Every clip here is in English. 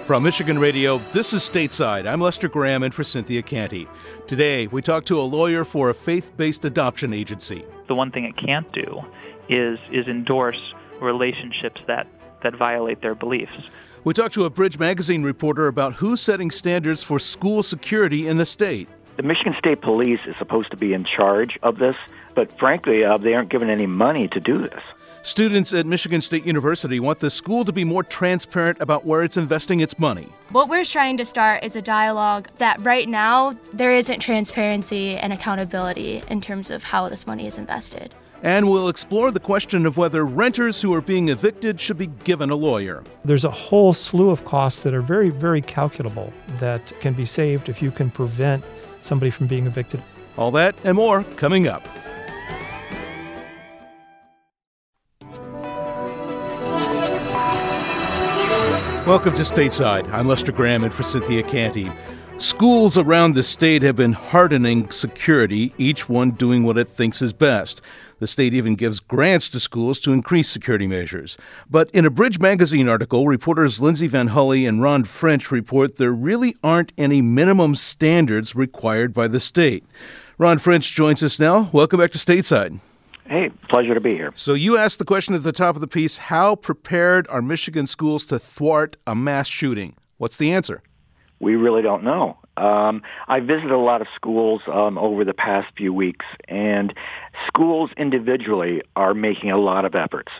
From Michigan Radio, this is Stateside. I'm Lester Graham in for Cynthia Canty. Today, we talk to a lawyer for a faith-based adoption agency. The one thing it can't do is endorse relationships that violate their beliefs. We talk to a Bridge Magazine reporter about who's setting standards for school security in the state. The Michigan State Police is supposed to be in charge of this, but frankly, they aren't given any money to do this. Students at Michigan State University want the school to be more transparent about where it's investing its money. What we're trying to start is a dialogue that right now there isn't transparency and accountability in terms of how this money is invested. And we'll explore the question of whether renters who are being evicted should be given a lawyer. There's a whole slew of costs that are very, very calculable that can be saved if you can prevent somebody from being evicted. All that and more coming up. Welcome to Stateside. I'm Lester Graham in for Cynthia Canty. Schools around the state have been hardening security, each one doing what it thinks is best. The state even gives grants to schools to increase security measures. But in a Bridge Magazine article, reporters Lindsay Van Hully and Ron French report there really aren't any minimum standards required by the state. Ron French joins us now. Welcome back to Stateside. Hey, pleasure to be here. So you asked the question at the top of the piece, how prepared are Michigan schools to thwart a mass shooting? What's the answer? We really don't know. I visited a lot of schools over the past few weeks, and schools individually are making a lot of efforts.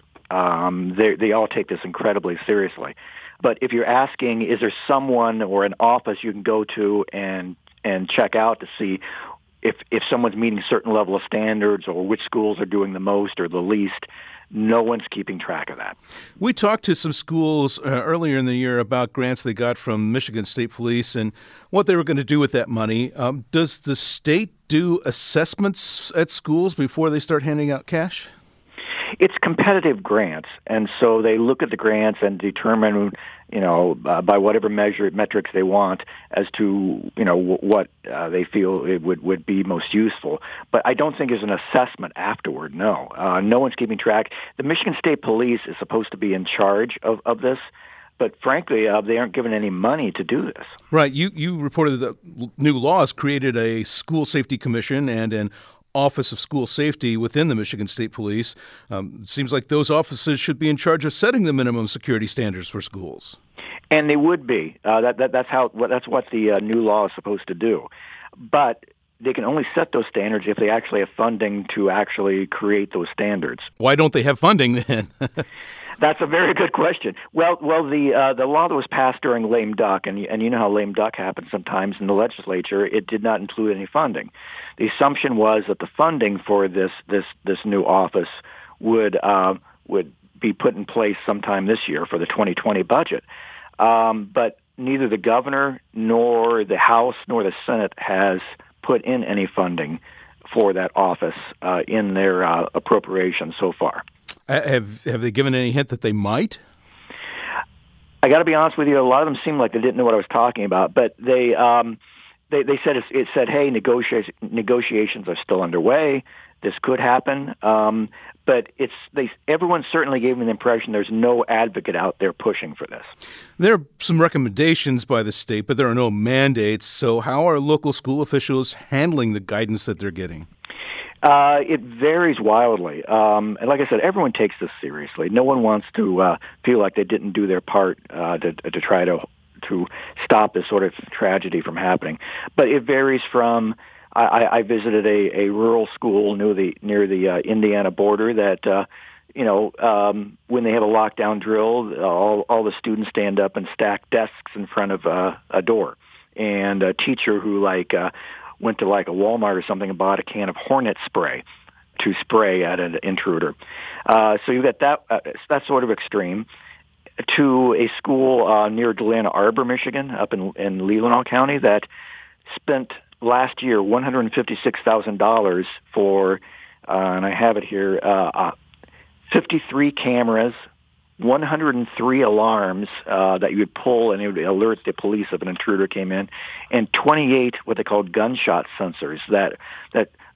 They all take this incredibly seriously. But if you're asking, is there someone or an office you can go to and check out to see if someone's meeting a certain level of standards or which schools are doing the most or the least, no one's keeping track of that. We talked to some schools earlier in the year about grants they got from Michigan State Police and what they were going to do with that money. Does the state do assessments at schools before they start handing out cash? It's competitive grants, and so they look at the grants and determine, by whatever metrics they want as to, what they feel it would be most useful. But I don't think there's an assessment afterward, no. No one's keeping track. The Michigan State Police is supposed to be in charge of this, but frankly, they aren't given any money to do this. Right. You reported that new laws created a school safety commission and an Office of School Safety within the Michigan State Police. It seems like those offices should be in charge of setting the minimum security standards for schools. And they would be. That's what the new law is supposed to do. But they can only set those standards if they actually have funding to actually create those standards. Why don't they have funding then? That's a very good question. Well, the law that was passed during lame duck, and you know how lame duck happens sometimes in the legislature, it did not include any funding. The assumption was that the funding for this new office would be put in place sometime this year for the 2020 budget. But neither the governor nor the House nor the Senate has put in any funding for that office in their appropriation so far. Have they given any hint that they might? I got to be honest with you. A lot of them seemed like they didn't know what I was talking about, but they said it said, hey, negotiations are still underway. This could happen, but everyone certainly gave me the impression there's no advocate out there pushing for this. There are some recommendations by the state, but there are no mandates. So how are local school officials handling the guidance that they're getting? It varies wildly. And like I said, everyone takes this seriously. No one wants to feel like they didn't do their part to try to stop this sort of tragedy from happening. But it varies from, I visited a rural school near the Indiana border that, when they have a lockdown drill, all the students stand up and stack desks in front of a door. And a teacher who went to a Walmart or something and bought a can of Hornet spray to spray at an intruder. So you've got that sort of extreme, to a school near Galena Arbor, Michigan, up in Leelanau County, that spent last year $156,000 for, and I have it here, 53 cameras, 103 alarms that you would pull and it would alert the police if an intruder came in, and 28 what they called gunshot sensors that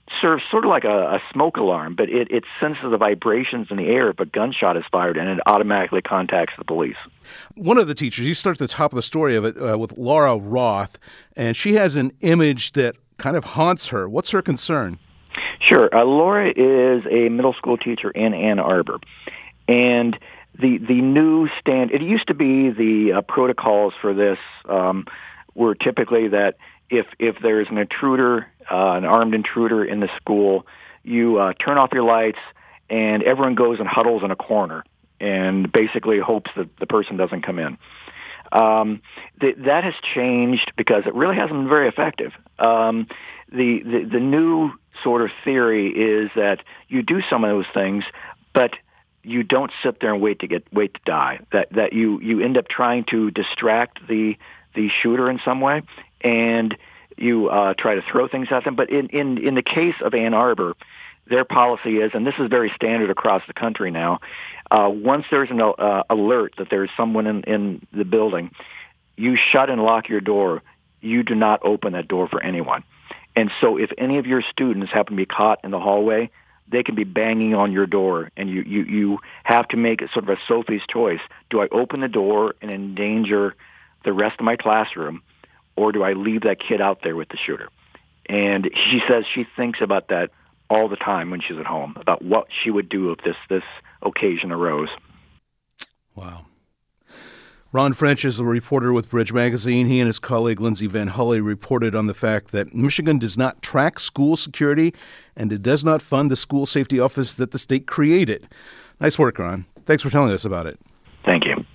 serves sort of like a smoke alarm, but it senses the vibrations in the air if a gunshot is fired, and it automatically contacts the police. One of the teachers, you start at the top of the story of it with Laura Roth, and she has an image that kind of haunts her. What's her concern? Sure. Laura is a middle school teacher in Ann Arbor, and the new it used to be the protocols for this were typically that if there's an intruder, an armed intruder in the school, you turn off your lights and everyone goes and huddles in a corner and basically hopes that the person doesn't come in. That has changed because it really hasn't been very effective. The new sort of theory is that you do some of those things, but you don't sit there and wait to die. That you end up trying to distract the shooter in some way, and you try to throw things at them. But in the case of Ann Arbor, their policy is, and this is very standard across the country now, once there's an alert that there's someone in the building, you shut and lock your door. You do not open that door for anyone. And so if any of your students happen to be caught in the hallway, they can be banging on your door, and you have to make sort of a Sophie's choice. Do I open the door and endanger the rest of my classroom, or do I leave that kid out there with the shooter? And she says she thinks about that all the time when she's at home, about what she would do if this occasion arose. Wow. Ron French is a reporter with Bridge Magazine. He and his colleague Lindsay Van Hulley reported on the fact that Michigan does not track school security and it does not fund the school safety office that the state created. Nice work, Ron. Thanks for telling us about it. Thank you.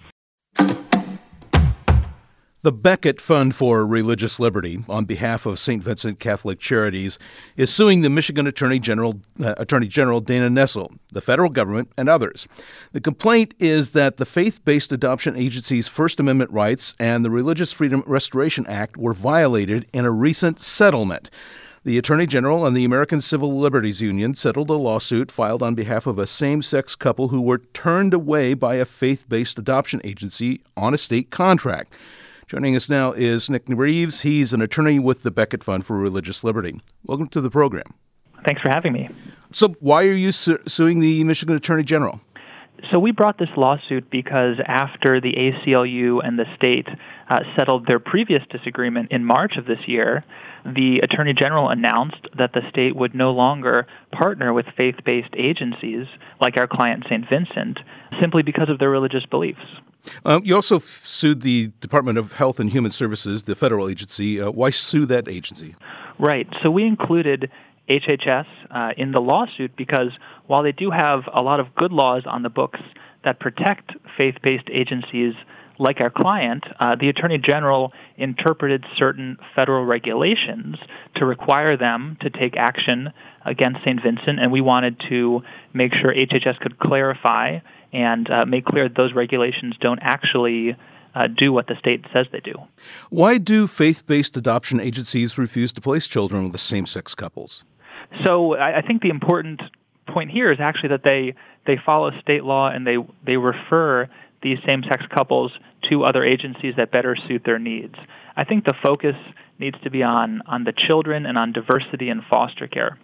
The Becket Fund for Religious Liberty, on behalf of St. Vincent Catholic Charities, is suing the Michigan Attorney General Dana Nessel, the federal government, and others. The complaint is that the faith-based adoption agency's First Amendment rights and the Religious Freedom Restoration Act were violated in a recent settlement. The Attorney General and the American Civil Liberties Union settled a lawsuit filed on behalf of a same-sex couple who were turned away by a faith-based adoption agency on a state contract. Joining us now is Nick Reeves. He's an attorney with the Becket Fund for Religious Liberty. Welcome to the program. Thanks for having me. So why are you suing the Michigan Attorney General? So we brought this lawsuit because after the ACLU and the state settled their previous disagreement in March of this year, the Attorney General announced that the state would no longer partner with faith-based agencies like our client St. Vincent simply because of their religious beliefs. You also sued the Department of Health and Human Services, the federal agency. Why sue that agency? Right. So we included HHS in the lawsuit because while they do have a lot of good laws on the books that protect faith-based agencies like our client, the Attorney General interpreted certain federal regulations to require them to take action against St. Vincent, and we wanted to make sure HHS could clarify and make clear that those regulations don't actually do what the state says they do. Why do faith-based adoption agencies refuse to place children with the same-sex couples? So I think the important point here is actually that they follow state law and they refer these same-sex couples to other agencies that better suit their needs. I think the focus needs to be on the children and on diversity and foster care.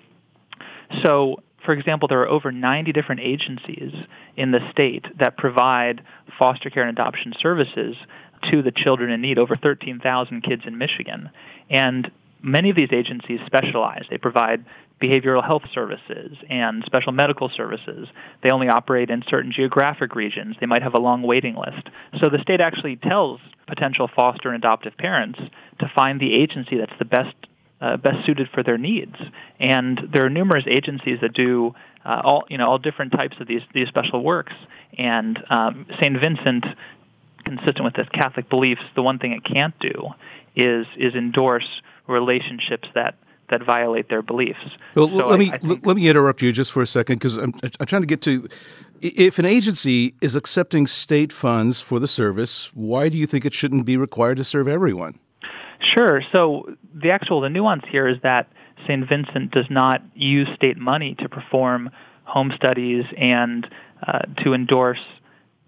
So, for example, there are over 90 different agencies in the state that provide foster care and adoption services to the children in need, over 13,000 kids in Michigan. And many of these agencies specialize. They provide behavioral health services and special medical services. They only operate in certain geographic regions. They might have a long waiting list. So the state actually tells potential foster and adoptive parents to find the agency that's the best suited for their needs. And there are numerous agencies that do all different types of these special works. And St. Vincent, consistent with its Catholic beliefs, the one thing it can't do is endorse relationships that violate their beliefs. Well, so let me interrupt you just for a second, because I'm trying to get to, if an agency is accepting state funds for the service, why do you think it shouldn't be required to serve everyone? Sure. So the nuance here is that St. Vincent does not use state money to perform home studies and to endorse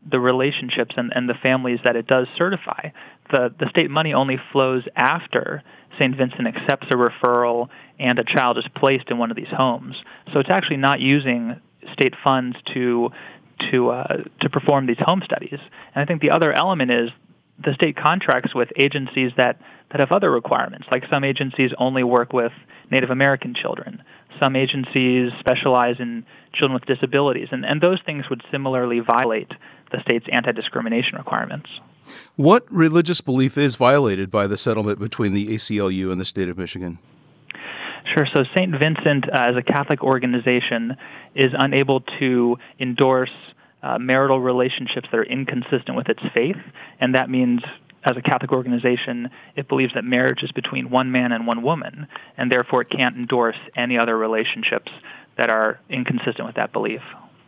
the relationships and the families that it does certify. The state money only flows after St. Vincent accepts a referral and a child is placed in one of these homes. So it's actually not using state funds to perform these home studies. And I think the other element is the state contracts with agencies that have other requirements. Like some agencies only work with Native American children. Some agencies specialize in children with disabilities. And those things would similarly violate the state's anti-discrimination requirements. What religious belief is violated by the settlement between the ACLU and the state of Michigan? Sure. So St. Vincent, as a Catholic organization, is unable to endorse marital relationships that are inconsistent with its faith, and that means, as a Catholic organization, it believes that marriage is between one man and one woman, and therefore it can't endorse any other relationships that are inconsistent with that belief.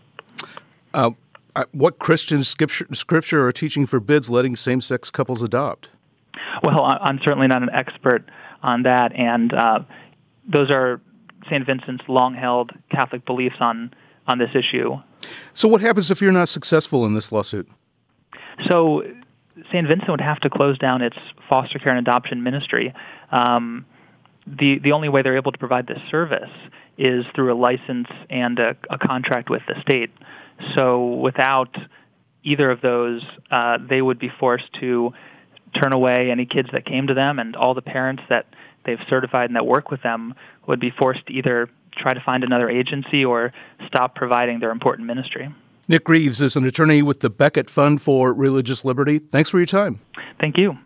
What Christian scripture or teaching forbids letting same-sex couples adopt? Well, I'm certainly not an expert on that, and those are St. Vincent's long-held Catholic beliefs on this issue. So what happens if you're not successful in this lawsuit? So St. Vincent would have to close down its foster care and adoption ministry. The only way they're able to provide this service is through a license and a contract with the state. So without either of those, they would be forced to turn away any kids that came to them, and all the parents that they've certified and that work with them would be forced to either try to find another agency or stop providing their important ministry. Nick Reeves is an attorney with the Becket Fund for Religious Liberty. Thanks for your time. Thank you.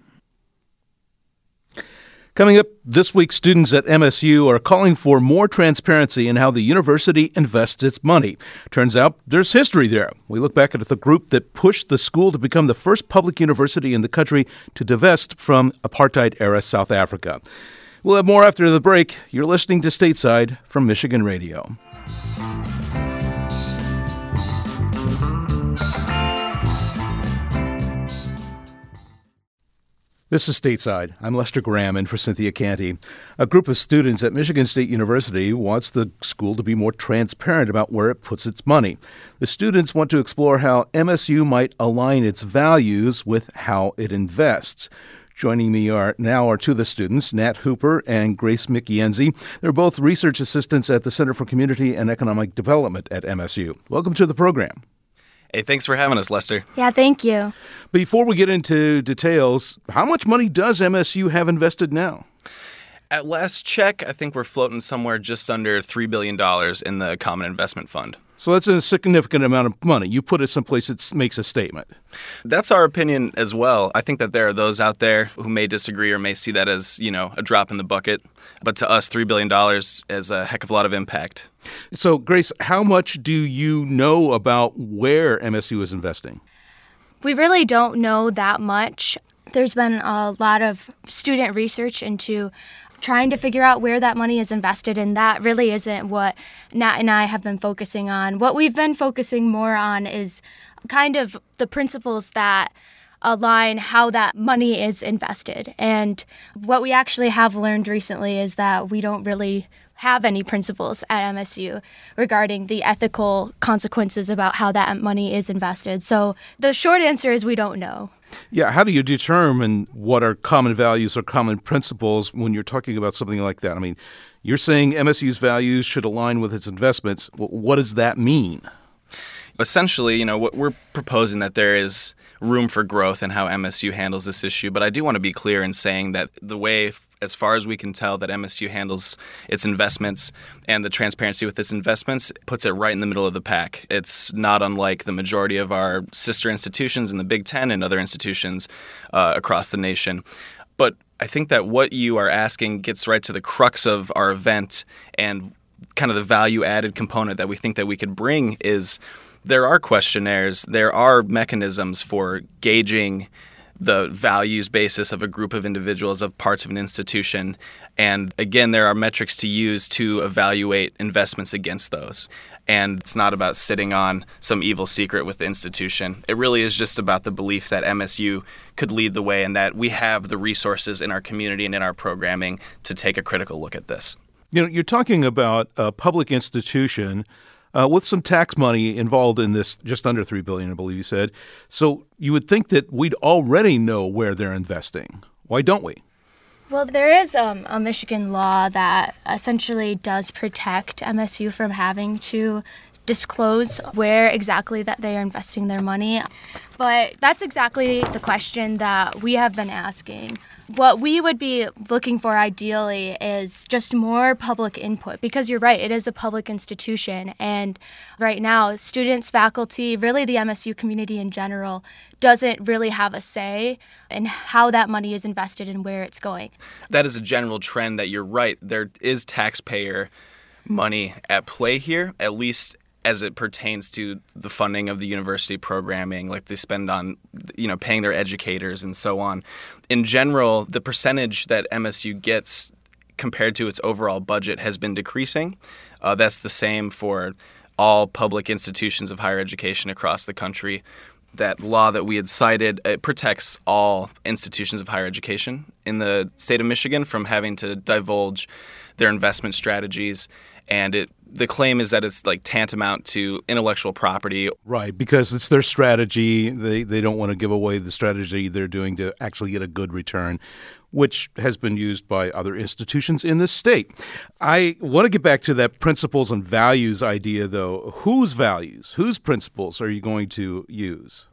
Coming up this week, students at MSU are calling for more transparency in how the university invests its money. Turns out there's history there. We look back at the group that pushed the school to become the first public university in the country to divest from apartheid-era South Africa. We'll have more after the break. You're listening to Stateside from Michigan Radio. This is Stateside. I'm Lester Graham in for Cynthia Canty. A group of students at Michigan State University wants the school to be more transparent about where it puts its money. The students want to explore how MSU might align its values with how it invests. Joining me now are two of the students, Nat Hooper and Grace McYenzie. They're both research assistants at the Center for Community and Economic Development at MSU. Welcome to the program. Hey, thanks for having us, Lester. Yeah, thank you. Before we get into details, how much money does MSU have invested now? At last check, I think we're floating somewhere just under $3 billion in the Common Investment Fund. So that's a significant amount of money. You put it someplace that makes a statement. That's our opinion as well. I think that there are those out there who may disagree or may see that as, a drop in the bucket. But to us, $3 billion is a heck of a lot of impact. So, Grace, how much do you know about where MSU is investing? We really don't know that much. There's been a lot of student research into trying to figure out where that money is invested, and that really isn't what Nat and I have been focusing on. What we've been focusing more on is kind of the principles that align how that money is invested. And what we actually have learned recently is that we don't really have any principles at MSU regarding the ethical consequences about how that money is invested. So the short answer is we don't know. Yeah, how do you determine what are common values or common principles when you're talking about something like that? I mean, you're saying MSU's values should align with its investments. What does that mean? Essentially, what we're proposing that there is room for growth in how MSU handles this issue. But I do want to be clear in saying that the way, as far as we can tell, that MSU handles its investments and the transparency with its investments puts it right in the middle of the pack. It's not unlike the majority of our sister institutions in the Big Ten and other institutions across the nation. But I think that what you are asking gets right to the crux of our event, and kind of the value-added component that we think that we could bring is there are questionnaires, there are mechanisms for gauging the values basis of a group of individuals, of parts of an institution. And again, there are metrics to use to evaluate investments against those. And it's not about sitting on some evil secret with the institution. It really is just about the belief that MSU could lead the way and that we have the resources in our community and in our programming to take a critical look at this. You're talking about a public institution with some tax money involved in this, just under $3 billion, I believe you said. So you would think that we'd already know where they're investing. Why don't we? Well, there is a Michigan law that essentially does protect MSU from having to disclose where exactly that they are investing their money. But that's exactly the question that we have been asking. What we would be looking for ideally is just more public input, because you're right, it is a public institution. And right now, students, faculty, really the MSU community in general, doesn't really have a say in how that money is invested and where it's going. That is a general trend that you're right. There is taxpayer money at play here, at least as it pertains to the funding of the university programming, like they spend on, paying their educators and so on. In general, the percentage that MSU gets compared to its overall budget has been decreasing. That's the same for all public institutions of higher education across the country. That law that we had cited, it protects all institutions of higher education in the state of Michigan from having to divulge their investment strategies. And the claim is that it's like tantamount to intellectual property. Right, because it's their strategy. They don't want to give away the strategy they're doing to actually get a good return, which has been used by other institutions in this state. I want to get back to that principles and values idea, though. Whose values, whose principles are you going to use?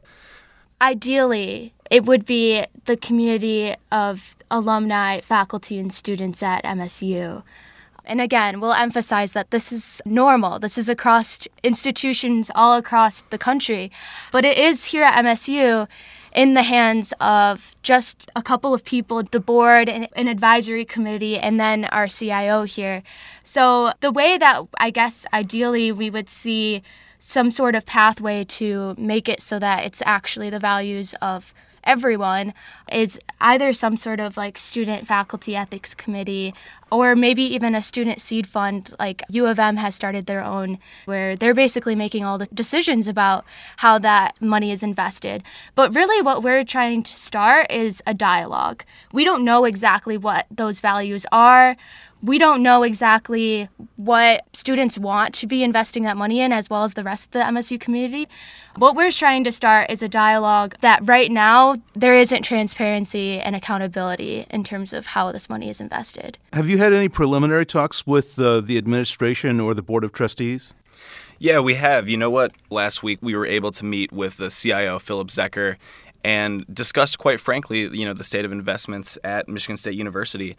Ideally, it would be the community of alumni, faculty, and students at MSU. And again, we'll emphasize that this is normal. This is across institutions all across the country. But it is here at MSU in the hands of just a couple of people, the board, an advisory committee, and then our CIO here. So the way that I guess ideally we would see some sort of pathway to make it so that it's actually the values of everyone is either some sort of like student faculty ethics committee, or maybe even a student seed fund like U of M has started their own, where they're basically making all the decisions about how that money is invested. But really what we're trying to start is a dialogue. We don't know exactly what those values are. We don't know exactly what students want to be investing that money in, as well as the rest of the MSU community. What we're trying to start is a dialogue that right now there isn't transparency and accountability in terms of how this money is invested. Have you had any preliminary talks with the administration or the Board of Trustees? Yeah, we have. You know what? Last week we were able to meet with the CIO, Philip Zecker, and discussed, quite frankly, the state of investments at Michigan State University.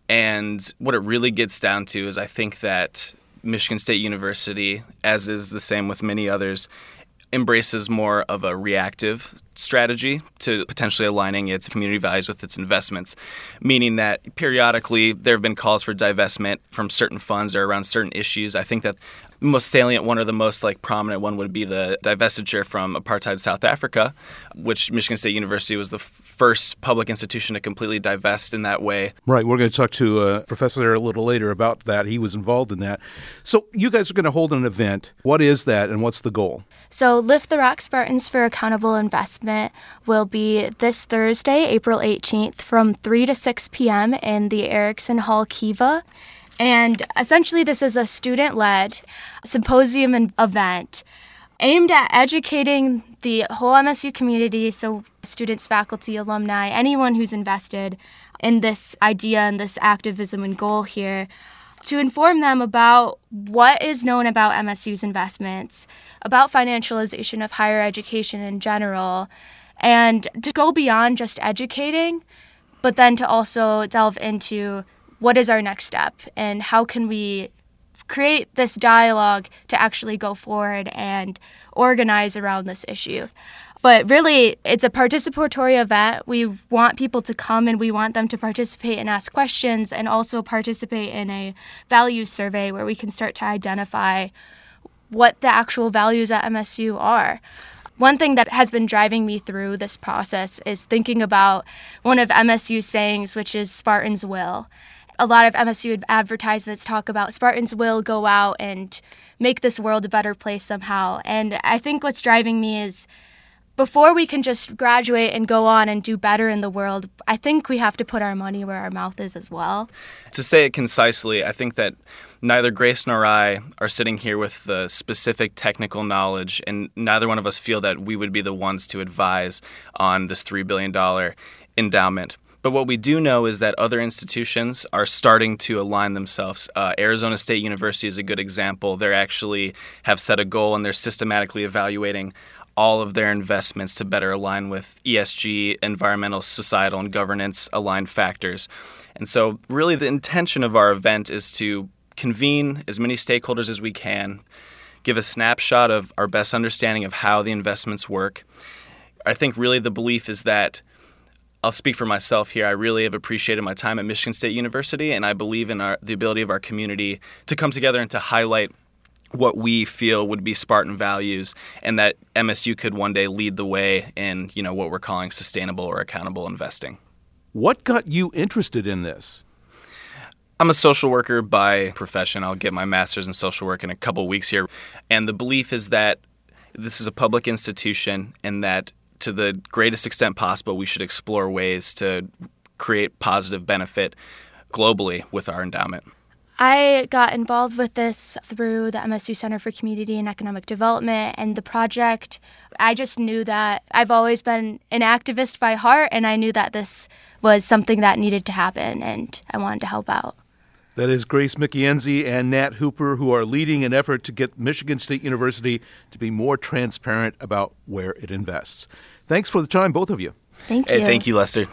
And what it really gets down to is I think that Michigan State University, as is the same with many others, embraces more of a reactive strategy to potentially aligning its community values with its investments, meaning that periodically there have been calls for divestment from certain funds or around certain issues. I think that the most salient one or the most prominent one would be the divestiture from apartheid South Africa, which Michigan State University was the first public institution to completely divest in that way. Right. We're going to talk to a professor there a little later about that. He was involved in that. So you guys are going to hold an event. What is that and what's the goal? So Lift the Rock Spartans for Accountable Investment will be this Thursday, April 18th from 3 to 6 p.m. in the Erickson Hall Kiva. And essentially this is a student-led symposium and event aimed at educating the whole MSU community, so students, faculty, alumni, anyone who's invested in this idea and this activism and goal here, to inform them about what is known about MSU's investments, about financialization of higher education in general, and to go beyond just educating, but then to also delve into what is our next step and how can we create this dialogue to actually go forward and organize around this issue. But really, it's a participatory event. We want people to come and we want them to participate and ask questions and also participate in a values survey where we can start to identify what the actual values at MSU are. One thing that has been driving me through this process is thinking about one of MSU's sayings, which is Spartans will. A lot of MSU advertisements talk about Spartans will go out and make this world a better place somehow. And I think what's driving me is before we can just graduate and go on and do better in the world, I think we have to put our money where our mouth is as well. To say it concisely, I think that neither Grace nor I are sitting here with the specific technical knowledge, and neither one of us feel that we would be the ones to advise on this $3 billion endowment. But what we do know is that other institutions are starting to align themselves. Arizona State University is a good example. They actually have set a goal, and they're systematically evaluating all of their investments to better align with ESG, environmental, societal, and governance aligned factors. And so really the intention of our event is to convene as many stakeholders as we can, give a snapshot of our best understanding of how the investments work. I think really the belief is that, I'll speak for myself here, I really have appreciated my time at Michigan State University, and I believe in the ability of our community to come together and to highlight what we feel would be Spartan values, and that MSU could one day lead the way in, what we're calling sustainable or accountable investing. What got you interested in this? I'm a social worker by profession. I'll get my master's in social work in a couple weeks here. And the belief is that this is a public institution, and that to the greatest extent possible, we should explore ways to create positive benefit globally with our endowment. I got involved with this through the MSU Center for Community and Economic Development and the project. I just knew that I've always been an activist by heart, and I knew that this was something that needed to happen, and I wanted to help out. That is Grace Michienzi and Nat Hooper, who are leading an effort to get Michigan State University to be more transparent about where it invests. Thanks for the time, both of you. Thank you. Hey, thank you, Lester.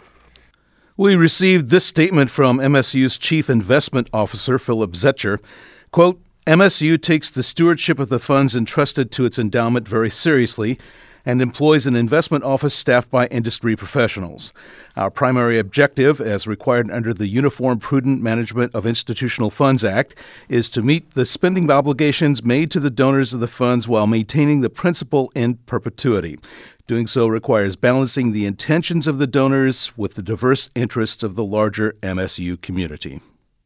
We received this statement from MSU's Chief Investment Officer, Philip Zetcher. Quote, MSU takes the stewardship of the funds entrusted to its endowment very seriously and employs an investment office staffed by industry professionals. Our primary objective, as required under the Uniform Prudent Management of Institutional Funds Act, is to meet the spending obligations made to the donors of the funds while maintaining the principal in perpetuity. Doing so requires balancing the intentions of the donors with the diverse interests of the larger MSU community.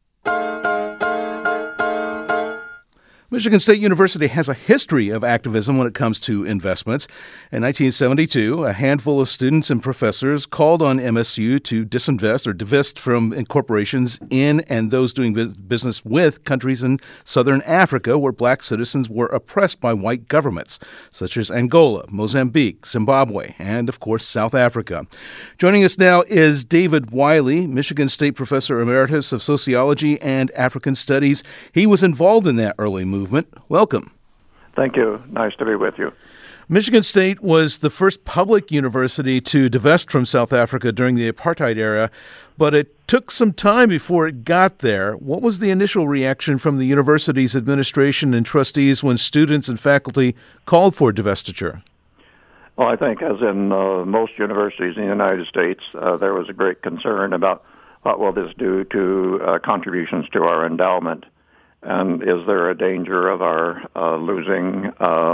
Michigan State University has a history of activism when it comes to investments. In 1972, a handful of students and professors called on MSU to disinvest or divest from corporations in and those doing business with countries in southern Africa where black citizens were oppressed by white governments, such as Angola, Mozambique, Zimbabwe, and, of course, South Africa. Joining us now is David Wiley, Michigan State Professor Emeritus of Sociology and African Studies. He was involved in that early movement. Welcome. Thank you. Nice to be with you. Michigan State was the first public university to divest from South Africa during the apartheid era, but it took some time before it got there. What was the initial reaction from the university's administration and trustees when students and faculty called for divestiture? Well, I think, as in most universities in the United States, there was a great concern about what will this do to contributions to our endowment. And is there a danger of our losing,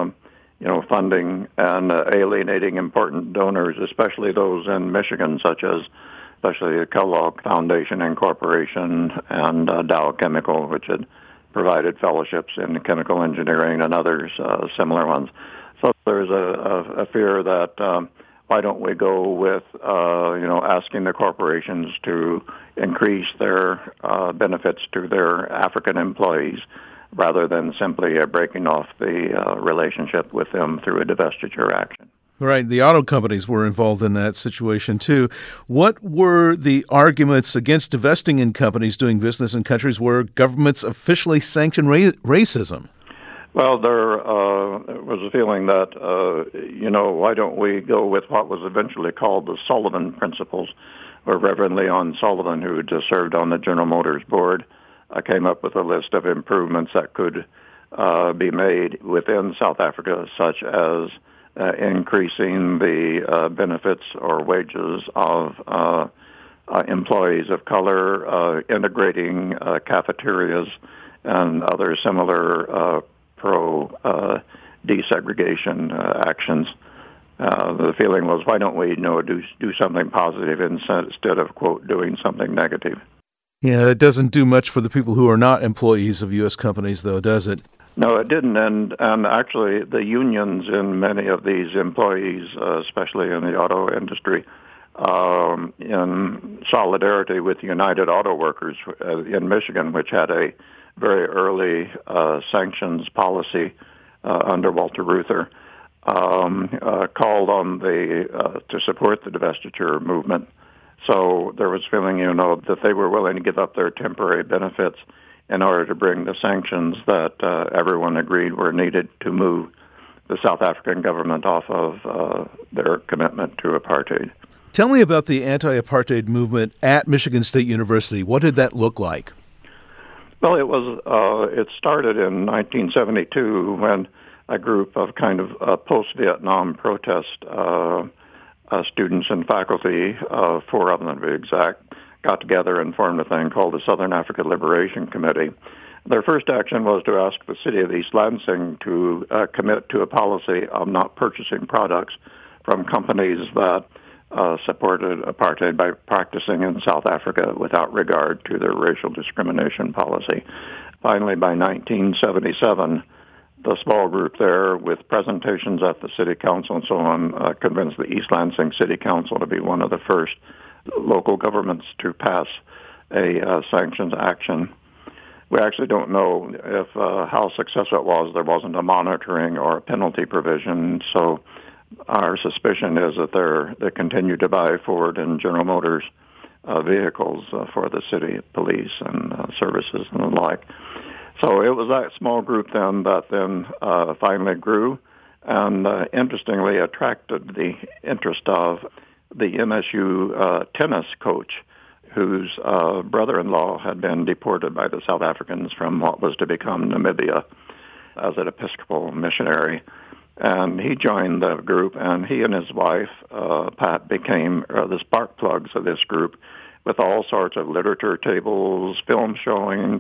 funding and alienating important donors, especially those in Michigan, especially the Kellogg Foundation and Corporation and Dow Chemical, which had provided fellowships in chemical engineering and others, similar ones. So there's a fear that why don't we go with, asking the corporations to increase their benefits to their African employees rather than simply breaking off the relationship with them through a divestiture action. Right. The auto companies were involved in that situation, too. What were the arguments against divesting in companies doing business in countries where governments officially sanction racism? Well, there was a feeling that, why don't we go with what was eventually called the Sullivan Principles, where Reverend Leon Sullivan, who had served on the General Motors board, came up with a list of improvements that could be made within South Africa, such as increasing the benefits or wages of employees of color, integrating cafeterias and other similar pro-desegregation actions. The feeling was, why don't we do something positive instead of, quote, doing something negative? Yeah, it doesn't do much for the people who are not employees of U.S. companies, though, does it? No, it didn't. And actually, the unions in many of these employees, especially in the auto industry, in solidarity with United Auto Workers in Michigan, which had a very early sanctions policy under Walter Reuther, called on to support the divestiture movement. So there was feeling, that they were willing to give up their temporary benefits in order to bring the sanctions that everyone agreed were needed to move the South African government off of their commitment to apartheid. Tell me about the anti-apartheid movement at Michigan State University. What did that look like? Well, it started in 1972 when a group of kind of post-Vietnam protest students and faculty, 4 of them to be exact, got together and formed a thing called the Southern Africa Liberation Committee. Their first action was to ask the city of East Lansing to commit to a policy of not purchasing products from companies that supported apartheid by practicing in South Africa without regard to their racial discrimination policy. Finally, by 1977, the small group there, with presentations at the city council and so on, convinced the East Lansing City Council to be one of the first local governments to pass a sanctions action. We actually don't know if how successful it was. There wasn't a monitoring or a penalty provision, so our suspicion is that they continue to buy Ford and General Motors vehicles for the city police and services and the like. So it was that small group then that finally grew and interestingly attracted the interest of the MSU tennis coach whose brother-in-law had been deported by the South Africans from what was to become Namibia as an Episcopal missionary. And he joined the group, and he and his wife, Pat, became the spark plugs of this group with all sorts of literature tables, film showings,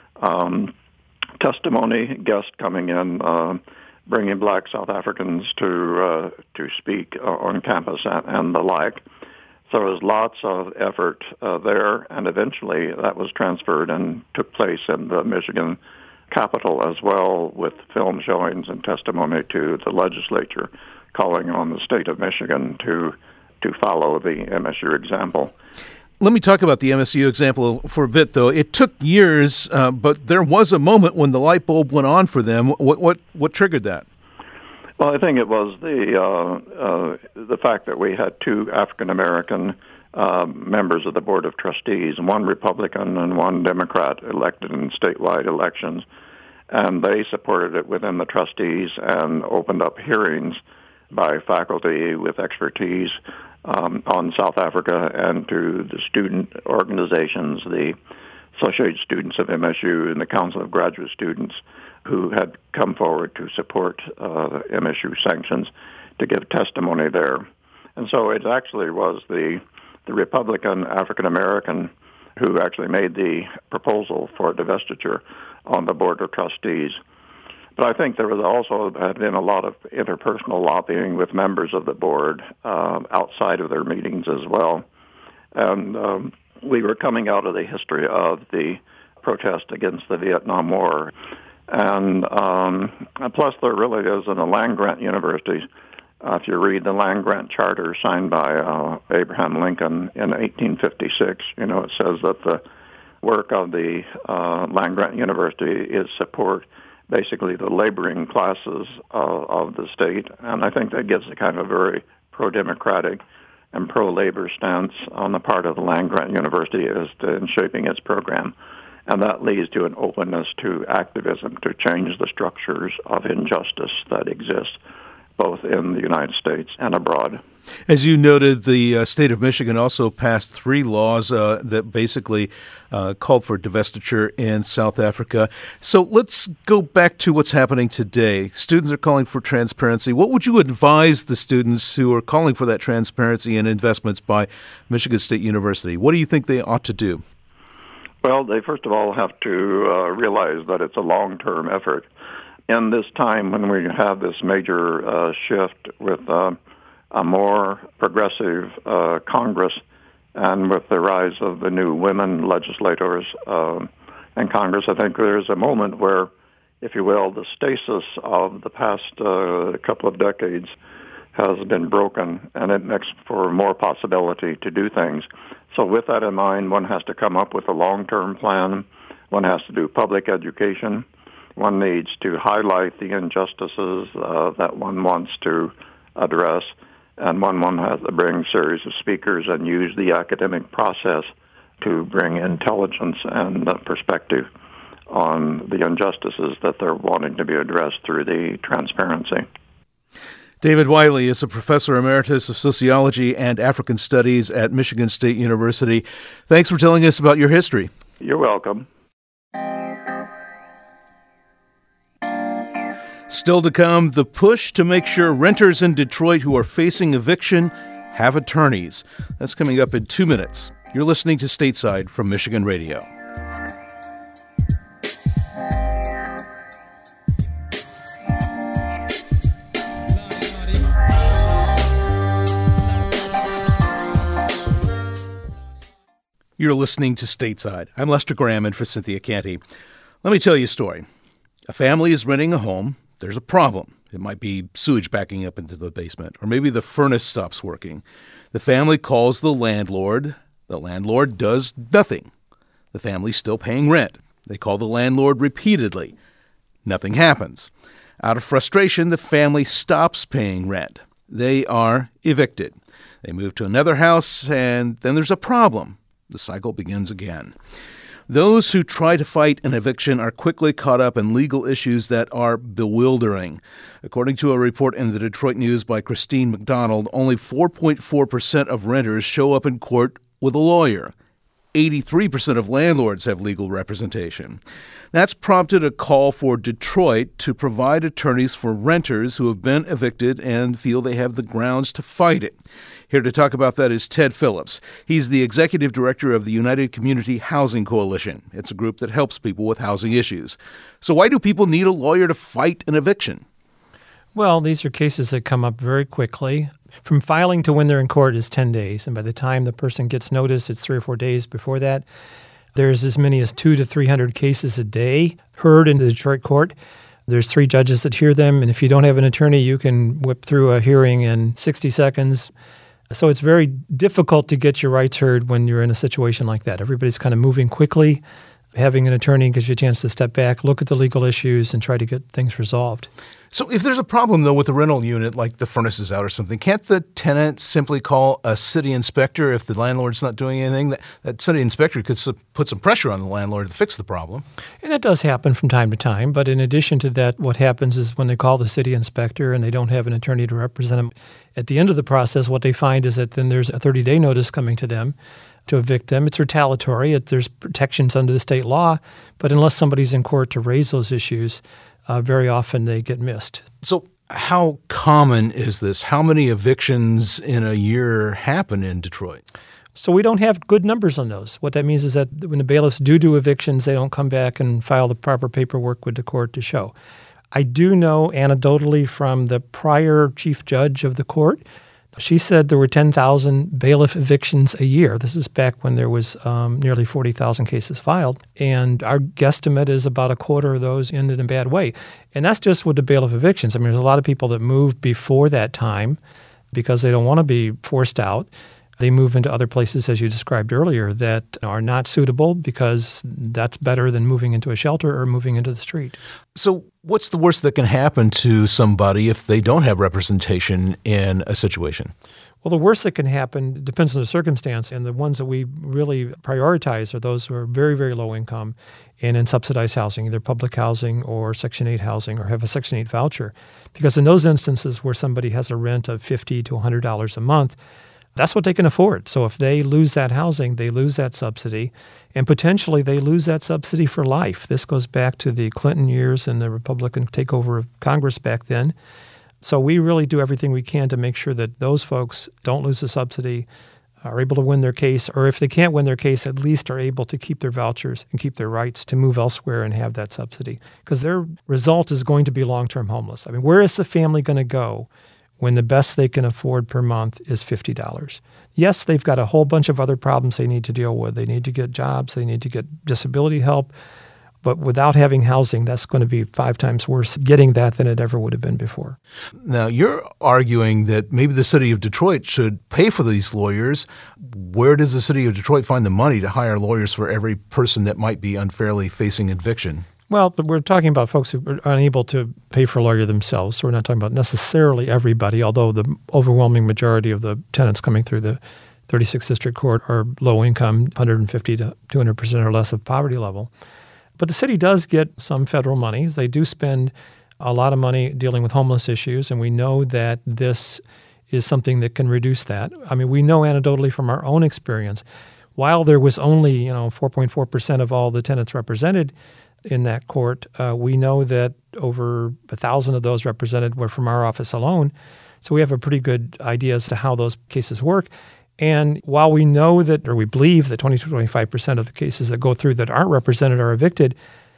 testimony, guests coming in, bringing black South Africans to speak on campus and the like. So there was lots of effort there, and eventually that was transferred and took place in the Michigan Capitol as well, with film showings and testimony to the legislature calling on the state of Michigan to follow the MSU example. Let me talk about the MSU example for a bit, though. It took years, but there was a moment when the light bulb went on for them. What triggered that? Well, I think it was the fact that we had 2 African American members of the Board of Trustees, one Republican and one Democrat, elected in statewide elections. And they supported it within the trustees and opened up hearings by faculty with expertise on South Africa and to the student organizations, the Associated Students of MSU and the Council of Graduate Students, who had come forward to support MSU sanctions, to give testimony there. And so it actually was the Republican African-American who actually made the proposal for divestiture on the Board of Trustees. But I think there was also had been a lot of interpersonal lobbying with members of the board outside of their meetings as well. And we were coming out of the history of the protest against the Vietnam War. And plus there really is in the land-grant universities. If you read the land-grant charter signed by Abraham Lincoln in 1856, it says that the work of the land-grant university is support basically the laboring classes of the state. And I think that gives a kind of a very pro-democratic and pro-labor stance on the part of the land-grant university in shaping its program. And that leads to an openness to activism to change the structures of injustice that exist both in the United States and abroad. As you noted, the state of Michigan also passed 3 laws that basically called for divestiture in South Africa. So let's go back to what's happening today. Students are calling for transparency. What would you advise the students who are calling for that transparency and investments by Michigan State University? What do you think they ought to do? Well, they first of all have to realize that it's a long-term effort. In this time when we have this major shift with a more progressive Congress and with the rise of the new women legislators in Congress, I think there's a moment where if you will, the stasis of the past couple of decades has been broken, and it makes for more possibility to do things. So with that in mind, one has to come up with a long-term plan. One has to do public education. One needs to highlight the injustices that one wants to address, and one has to bring a series of speakers and use the academic process to bring intelligence and perspective on the injustices that they're wanting to be addressed through the transparency. David Wiley is a professor emeritus of sociology and African studies at Michigan State University. Thanks for telling us about your history. You're welcome. Still to come, the push to make sure renters in Detroit who are facing eviction have attorneys. That's coming up in 2 minutes. You're listening to Stateside from Michigan Radio. You're listening to Stateside. I'm Lester Graham in for Cynthia Canty. Let me tell you a story. A family is renting a home. There's a problem. It might be sewage backing up into the basement, or maybe the furnace stops working. The family calls the landlord. The landlord does nothing. The family's still paying rent. They call the landlord repeatedly. Nothing happens. Out of frustration, the family stops paying rent. They are evicted. They move to another house, and then there's a problem. The cycle begins again. Those who try to fight an eviction are quickly caught up in legal issues that are bewildering. According to a report in the Detroit News by Christine McDonald, only 4.4% of renters show up in court with a lawyer. 83% of landlords have legal representation. That's prompted a call for Detroit to provide attorneys for renters who have been evicted and feel they have the grounds to fight it. Here to talk about that is Ted Phillips. He's the executive director of the United Community Housing Coalition. It's a group that helps people with housing issues. So why do people need a lawyer to fight an eviction? Well, these are cases that come up very quickly. From filing to when they're in court is 10 days, and by the time the person gets notice, it's 3 or 4 days before that. There's as many as 200 to 300 cases a day heard in the Detroit court. There's 3 judges that hear them, and if you don't have an attorney, you can whip through a hearing in 60 seconds. So it's very difficult to get your rights heard when you're in a situation like that. Everybody's kind of moving quickly. Having an attorney gives you a chance to step back, look at the legal issues, and try to get things resolved. So if there's a problem, though, with the rental unit, like the furnace is out or something, can't the tenant simply call a city inspector if the landlord's not doing anything? That city inspector could put some pressure on the landlord to fix the problem. And that does happen from time to time. But in addition to that, what happens is when they call the city inspector and they don't have an attorney to represent them, at the end of the process, what they find is that then there's a 30-day notice coming to them to evict them. It's retaliatory. There's protections under the state law. But unless somebody's in court to raise those issues, very often they get missed. So how common is this? How many evictions in a year happen in Detroit? So we don't have good numbers on those. What that means is that when the bailiffs do evictions, they don't come back and file the proper paperwork with the court to show. I do know anecdotally from the prior chief judge of the court, she said there were 10,000 bailiff evictions a year. This is back when there was nearly 40,000 cases filed. And our guesstimate is about a quarter of those ended in a bad way. And that's just with the bailiff evictions. I mean, there's a lot of people that moved before that time because they don't want to be forced out. They move into other places, as you described earlier, that are not suitable because that's better than moving into a shelter or moving into the street. So what's the worst that can happen to somebody if they don't have representation in a situation? Well, the worst that can happen depends on the circumstance, and the ones that we really prioritize are those who are very, very low income and in subsidized housing, either public housing or Section 8 housing or have a Section 8 voucher. Because in those instances where somebody has a rent of $50 to $100 a month, that's what they can afford. So if they lose that housing, they lose that subsidy, and potentially they lose that subsidy for life. This goes back to the Clinton years and the Republican takeover of Congress back then. So we really do everything we can to make sure that those folks don't lose the subsidy, are able to win their case, or if they can't win their case, at least are able to keep their vouchers and keep their rights to move elsewhere and have that subsidy. Because their result is going to be long-term homeless. I mean, where is the family going to go when the best they can afford per month is $50? Yes, they've got a whole bunch of other problems they need to deal with. They need to get jobs. They need to get disability help. But without having housing, that's going to be 5 times worse getting that than it ever would have been before. Now, you're arguing that maybe the city of Detroit should pay for these lawyers. Where does the city of Detroit find the money to hire lawyers for every person that might be unfairly facing eviction? Well, but we're talking about folks who are unable to pay for a lawyer themselves. So we're not talking about necessarily everybody, although the overwhelming majority of the tenants coming through the 36th District Court are low income, 150 to 200% or less of poverty level. But the city does get some federal money. They do spend a lot of money dealing with homeless issues, and we know that this is something that can reduce that. I mean, we know anecdotally from our own experience, while there was only 4.4% of all the tenants represented in that court, we know that over 1,000 of those represented were from our office alone. So we have a pretty good idea as to how those cases work. And while we know that, or we believe that 20 to 25% of the cases that go through that aren't represented are evicted,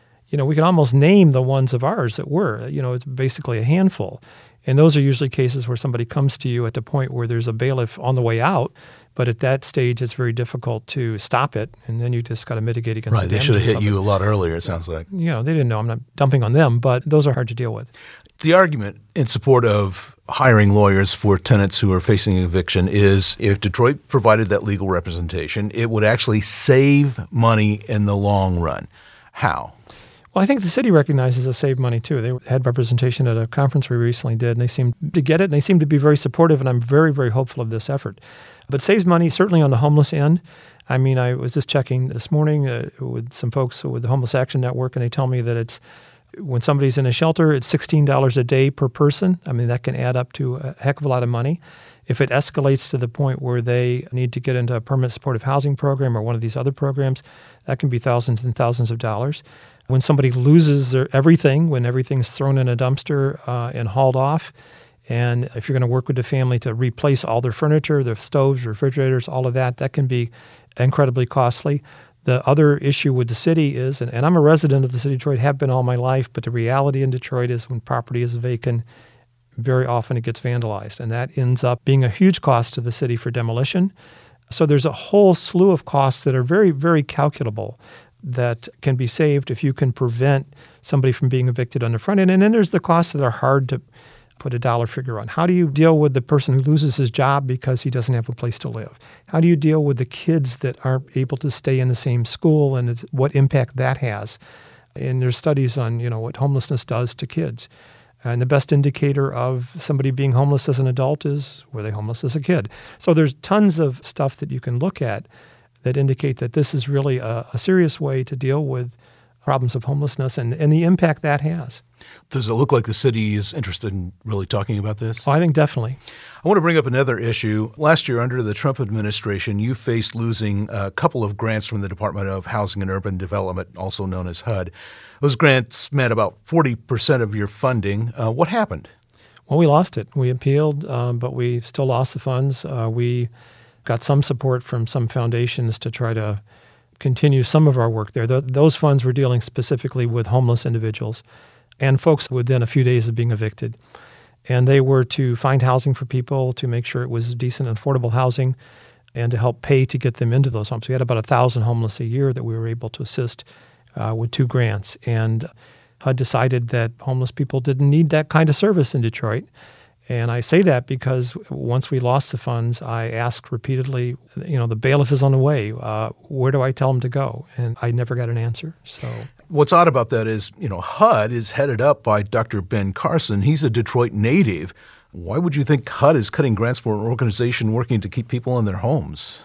we can almost name the ones of ours that were. It's basically a handful. And those are usually cases where somebody comes to you at the point where there's a bailiff on the way out, but at that stage it's very difficult to stop it, and then you just got to mitigate against the Right, they should have hit you a lot earlier, it sounds like. They didn't know. I'm not dumping on them, but those are hard to deal with. The argument in support of hiring lawyers for tenants who are facing eviction is if Detroit provided that legal representation, it would actually save money in the long run. How? Well, I think the city recognizes it saved money, too. They had representation at a conference we recently did, and they seemed to get it, and they seem to be very supportive, and I'm very, very hopeful of this effort. But saves money certainly on the homeless end. I mean, I was just checking this morning with some folks with the Homeless Action Network, and they tell me that it's when somebody's in a shelter, it's $16 a day per person. I mean, that can add up to a heck of a lot of money. If it escalates to the point where they need to get into a permanent supportive housing program or one of these other programs, that can be thousands and thousands of dollars. When somebody loses everything, when everything's thrown in a dumpster and hauled off, and if you're going to work with the family to replace all their furniture, their stoves, refrigerators, all of that, that can be incredibly costly. The other issue with the city is, and I'm a resident of the city of Detroit, have been all my life, but the reality in Detroit is when property is vacant, very often it gets vandalized, and that ends up being a huge cost to the city for demolition. So there's a whole slew of costs that are very, very calculable that can be saved if you can prevent somebody from being evicted on the front end. And then there's the costs that are hard to put a dollar figure on. How do you deal with the person who loses his job because he doesn't have a place to live? How do you deal with the kids that aren't able to stay in the same school and what impact that has? And there's studies on, what homelessness does to kids. And the best indicator of somebody being homeless as an adult is, were they homeless as a kid? So there's tons of stuff that you can look at that indicate that this is really a serious way to deal with problems of homelessness and the impact that has. Does it look like the city is interested in really talking about this? Oh, I think definitely. I want to bring up another issue. Last year, under the Trump administration, you faced losing a couple of grants from the Department of Housing and Urban Development, also known as HUD. Those grants meant about 40% of your funding. What happened? Well, we lost it. We appealed, but we still lost the funds. We got some support from some foundations to try to continue some of our work there. Those funds were dealing specifically with homeless individuals and folks within a few days of being evicted. And they were to find housing for people, to make sure it was decent and affordable housing, and to help pay to get them into those homes. We had about 1,000 homeless a year that we were able to assist with 2 grants. And HUD decided that homeless people didn't need that kind of service in Detroit. And I say that because once we lost the funds, I asked repeatedly, the bailiff is on the way. Where do I tell him to go? And I never got an answer. So what's odd about that is, HUD is headed up by Dr. Ben Carson. He's a Detroit native. Why would you think HUD is cutting grants for an organization working to keep people in their homes?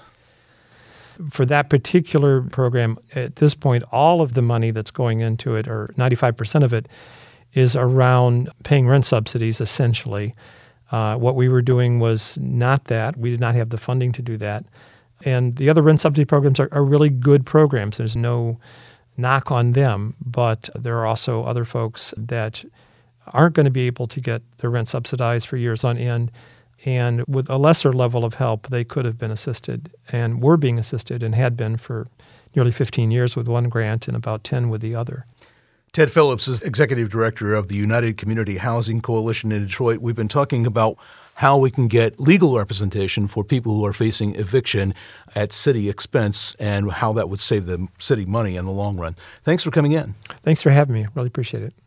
For that particular program, at this point, all of the money that's going into it, or 95% of it, is around paying rent subsidies, essentially. What we were doing was not that. We did not have the funding to do that. And the other rent subsidy programs are really good programs. There's no knock on them, but there are also other folks that aren't going to be able to get their rent subsidized for years on end. And with a lesser level of help, they could have been assisted and were being assisted and had been for nearly 15 years with one grant and about 10 with the other. Ted Phillips is Executive Director of the United Community Housing Coalition in Detroit. We've been talking about how we can get legal representation for people who are facing eviction at city expense and how that would save the city money in the long run. Thanks for coming in. Thanks for having me. Really appreciate it.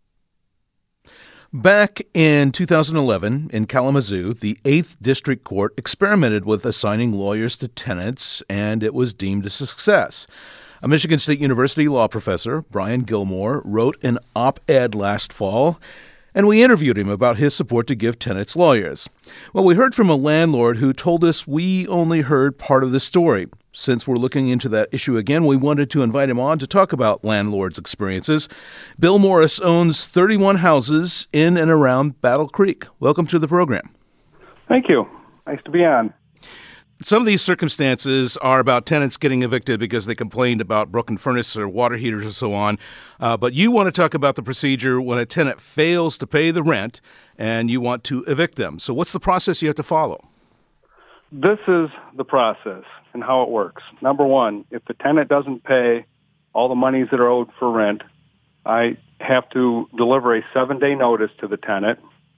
Back in 2011, in Kalamazoo, the 8th District Court experimented with assigning lawyers to tenants, and it was deemed a success. A Michigan State University law professor, Brian Gilmore, wrote an op-ed last fall, and we interviewed him about his support to give tenants lawyers. Well, we heard from a landlord who told us we only heard part of the story. Since we're looking into that issue again, we wanted to invite him on to talk about landlords' experiences. Bill Morris owns 31 houses in and around Battle Creek. Welcome to the program. Thank you. Nice to be on. Some of these circumstances are about tenants getting evicted because they complained about broken furnace or water heaters and so on. But you want to talk about the procedure when a tenant fails to pay the rent and you want to evict them. So what's the process you have to follow? This is the process and how it works. Number one, if the tenant doesn't pay all the monies that are owed for rent, I have to deliver a 7-day notice to the tenant.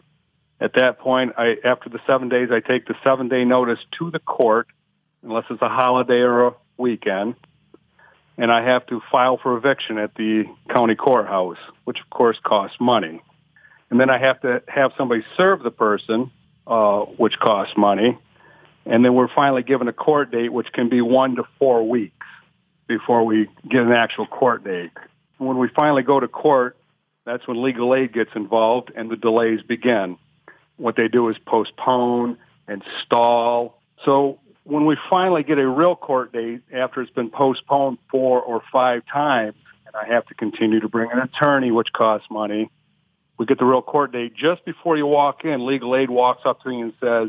At that point, after the 7 days, I take the 7-day notice to the court, unless it's a holiday or a weekend, and I have to file for eviction at the county courthouse, which of course costs money. And then I have to have somebody serve the person, which costs money. And then we're finally given a court date, which can be 1 to 4 weeks before we get an actual court date. When we finally go to court, that's when legal aid gets involved and the delays begin. What they do is postpone and stall. So when we finally get a real court date after it's been postponed 4 or 5 times, and I have to continue to bring an attorney, which costs money, we get the real court date. Just before you walk in, legal aid walks up to me and says,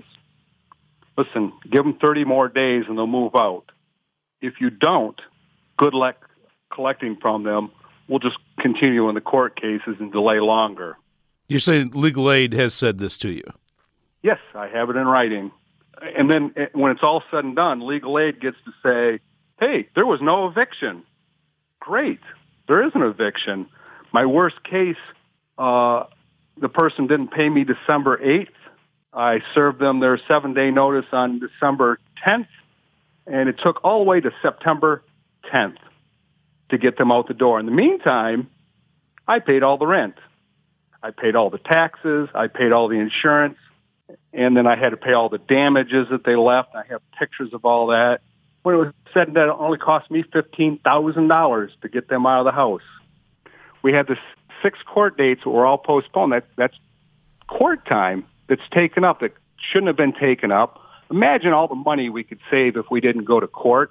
listen, give them 30 more days and they'll move out. If you don't, good luck collecting from them. We'll just continue in the court cases and delay longer. You're saying legal aid has said this to you? Yes, I have it in writing. And then when it's all said and done, legal aid gets to say, hey, there was no eviction. Great. There is an eviction. My worst case, the person didn't pay me December 8th. I served them their 7-day notice on December 10th, and it took all the way to September 10th to get them out the door. In the meantime, I paid all the rent. I paid all the taxes, I paid all the insurance, and then I had to pay all the damages that they left. I have pictures of all that. When it was said that it only cost me $15,000 to get them out of the house. We had the 6 court dates that were all postponed. That's court time that's taken up that shouldn't have been taken up. Imagine all the money we could save if we didn't go to court.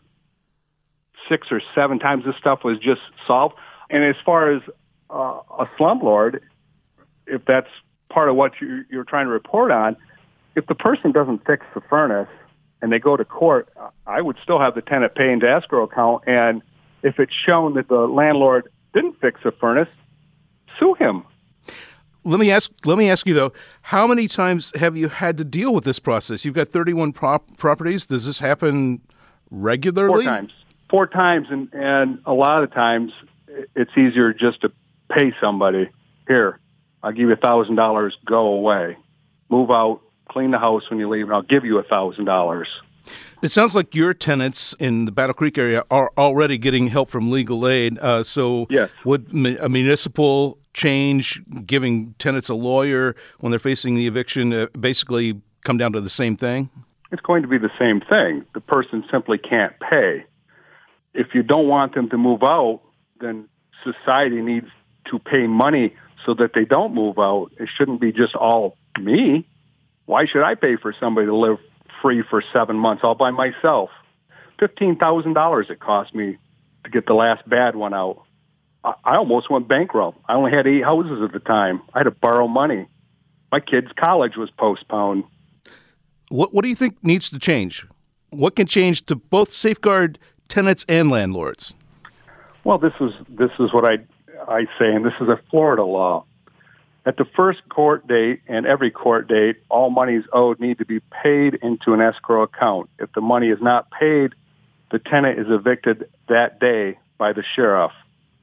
6 or 7 times this stuff was just solved. And as far as a slumlord, if that's part of what you're trying to report on, if the person doesn't fix the furnace and they go to court, I would still have the tenant pay into escrow account. And if it's shown that the landlord didn't fix the furnace, sue him. Let me ask you, though, how many times have you had to deal with this process? You've got 31 properties. Does this happen regularly? 4 times. 4 times, and a lot of times it's easier just to pay somebody. Here, I'll give you $1,000, go away. Move out, clean the house when you leave, and I'll give you $1,000. It sounds like your tenants in the Battle Creek area are already getting help from legal aid. So yes. Would a municipal change giving tenants a lawyer when they're facing the eviction basically come down to the same thing? It's going to be the same thing. The person simply can't pay. If you don't want them to move out, then society needs to pay money so that they don't move out. It shouldn't be just all me. Why should I pay for somebody to live free for 7 months all by myself? $15,000 it cost me to get the last bad one out. I almost went bankrupt. I only had 8 houses at the time. I had to borrow money. My kid's college was postponed. What do you think needs to change? What can change to both safeguard tenants and landlords? Well, this is what I say, and this is a Florida law. At the first court date and every court date, all monies owed need to be paid into an escrow account. If the money is not paid, the tenant is evicted that day by the sheriff.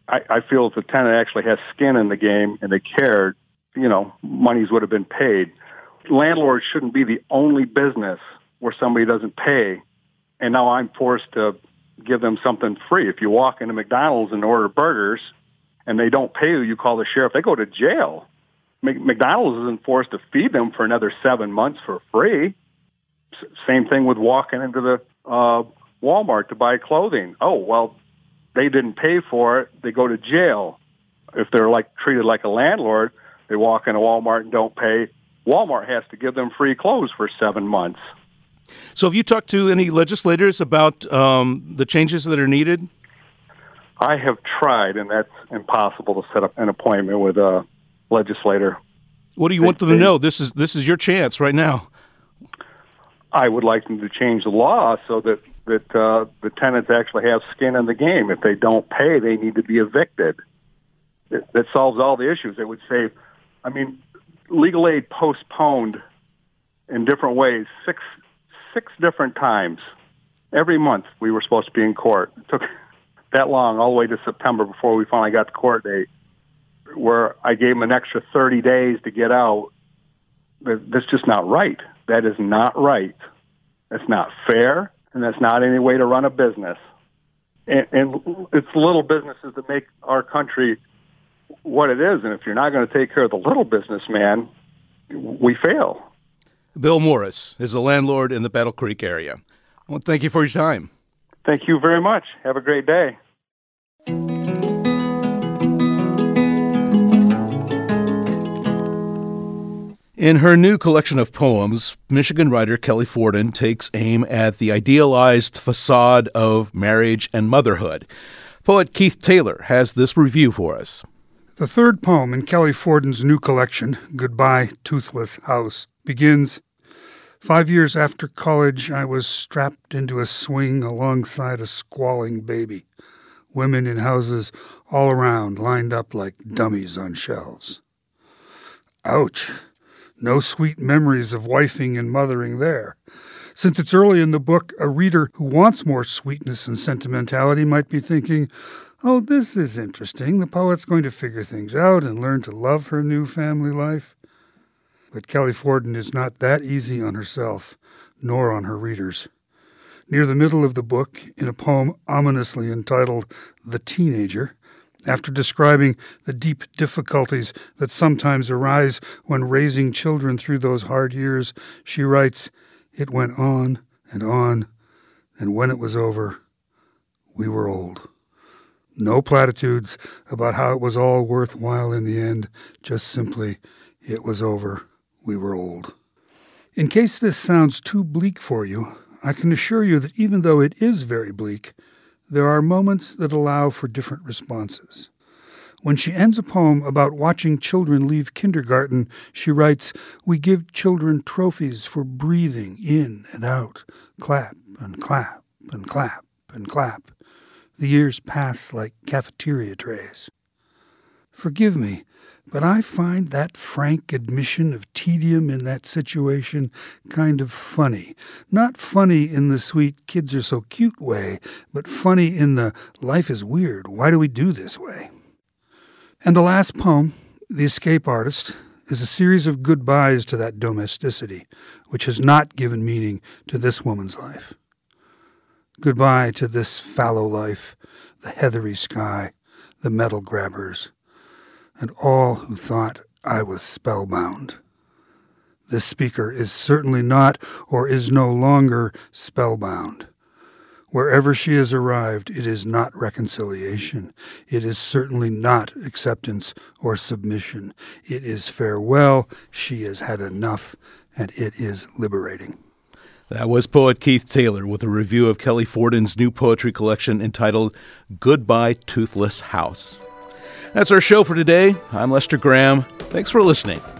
I feel if the tenant actually has skin in the game and they cared, monies would have been paid. Landlords shouldn't be the only business where somebody doesn't pay, and now I'm forced to give them something free. If you walk into McDonald's and order burgers and they don't pay you call the sheriff, they go to jail. McDonald's isn't forced to feed them for another 7 months for free. Same thing with walking into the Walmart to buy clothing. Oh, well, they didn't pay for it. They go to jail. If they're treated like a landlord, they walk into Walmart and don't pay. Walmart has to give them free clothes for 7 months. So have you talked to any legislators about the changes that are needed? I have tried, and that's impossible to set up an appointment with a legislator. What do you want them to know? This is your chance right now. I would like them to change the law so that the tenants actually have skin in the game. If they don't pay, they need to be evicted. That solves all the issues. It would save, legal aid postponed in different ways six different times. Every month we were supposed to be in court. It took that long, all the way to September, before we finally got the court date, where I gave them an extra 30 days to get out. That's just not right. That is not right. That's not fair, and that's not any way to run a business. And it's little businesses that make our country what it is, and if you're not going to take care of the little businessman, we fail. Bill Morris is a landlord in the Battle Creek area. Well, thank you for your time. Thank you very much. Have a great day. In her new collection of poems, Michigan writer Kelly Forden takes aim at the idealized facade of marriage and motherhood. Poet Keith Taylor has this review for us. The third poem in Kelly Forden's new collection, Goodbye, Toothless House, begins, 5 years after college, I was strapped into a swing alongside a squalling baby. Women in houses all around lined up like dummies on shelves. Ouch! No sweet memories of wifing and mothering there. Since it's early in the book, a reader who wants more sweetness and sentimentality might be thinking, oh, this is interesting. The poet's going to figure things out and learn to love her new family life. But Kelly Forden is not that easy on herself, nor on her readers. Near the middle of the book, in a poem ominously entitled The Teenager, after describing the deep difficulties that sometimes arise when raising children through those hard years, she writes, it went on, and when it was over, we were old. No platitudes about how it was all worthwhile in the end, just simply, it was over, we were old. In case this sounds too bleak for you, I can assure you that even though it is very bleak, there are moments that allow for different responses. When she ends a poem about watching children leave kindergarten, she writes, we give children trophies for breathing in and out, clap and clap and clap and clap. The years pass like cafeteria trays. Forgive me, but I find that frank admission of tedium in that situation kind of funny. Not funny in the sweet kids are so cute way, but funny in the life is weird, why do we do this way? And the last poem, The Escape Artist, is a series of goodbyes to that domesticity, which has not given meaning to this woman's life. Goodbye to this fallow life, the heathery sky, the metal grabbers, and all who thought I was spellbound. This speaker is certainly not or is no longer spellbound. Wherever she has arrived, it is not reconciliation. It is certainly not acceptance or submission. It is farewell. She has had enough, and it is liberating. That was poet Keith Taylor with a review of Kelly Forden's new poetry collection entitled Goodbye, Toothless House. That's our show for today. I'm Lester Graham. Thanks for listening.